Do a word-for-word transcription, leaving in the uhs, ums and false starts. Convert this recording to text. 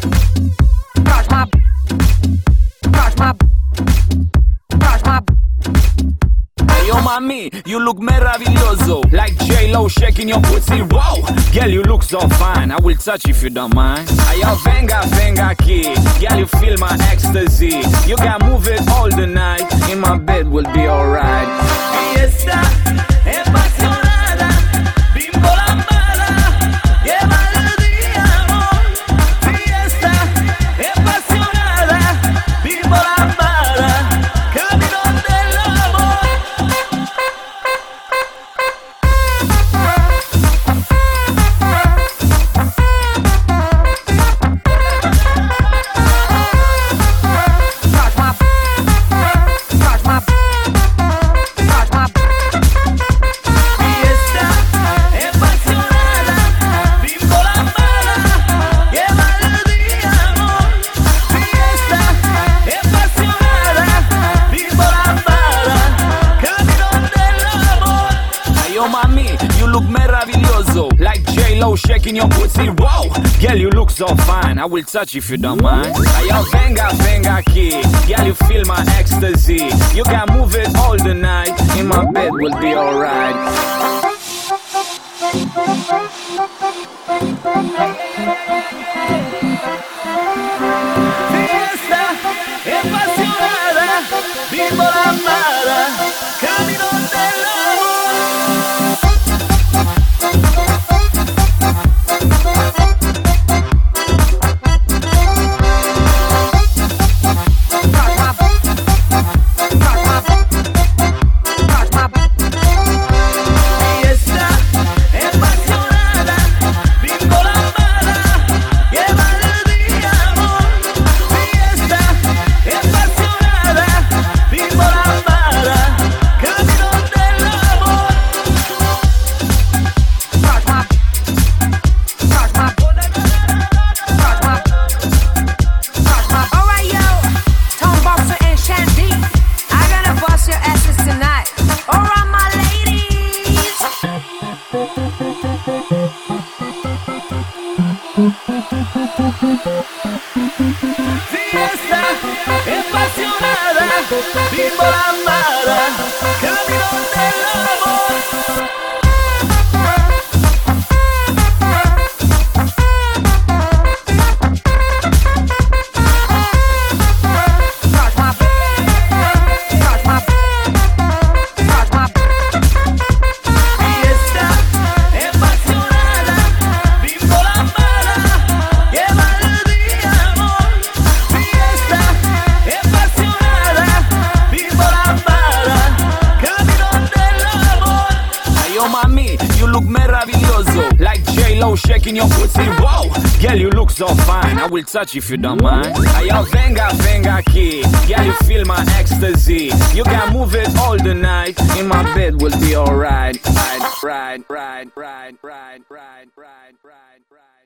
Brush my, brush my, brush my. Hey, yo, mami, you look meraviglioso, like J-Lo shaking your pussy. Wow, girl, you look so fine. I will touch if you don't mind. Hey, yo, venga, venga aquí. Girl, you feel my ecstasy. You can move it all the night. In my bed, we'll be alright. Fiesta apasionada, bimbo lambada, lleva el día, amor. Fiesta apasionada, bimbo lambada, camino del amor. Like J-Lo shaking your pussy. Wow, girl, you look so fine. I will touch if you don't mind. Hey, yo, venga, venga aquí. Girl, you feel my ecstasy. You can move it all the night. In my bed, we'll be alright. Fiesta apasionada, bimbo lambada, camino del amor. Fiesta apasionada, bimbo lambada, camino del amor. You look meraviglioso, like J-Lo shaking your pussy. Wow, girl, you look so fine. I will touch if you don't mind. Hey, yo, venga, venga aquí. Girl, you feel my ecstasy. You can move it all the night. In my bed, we'll be alright. Right, right, right, right, right, right, right, right, right.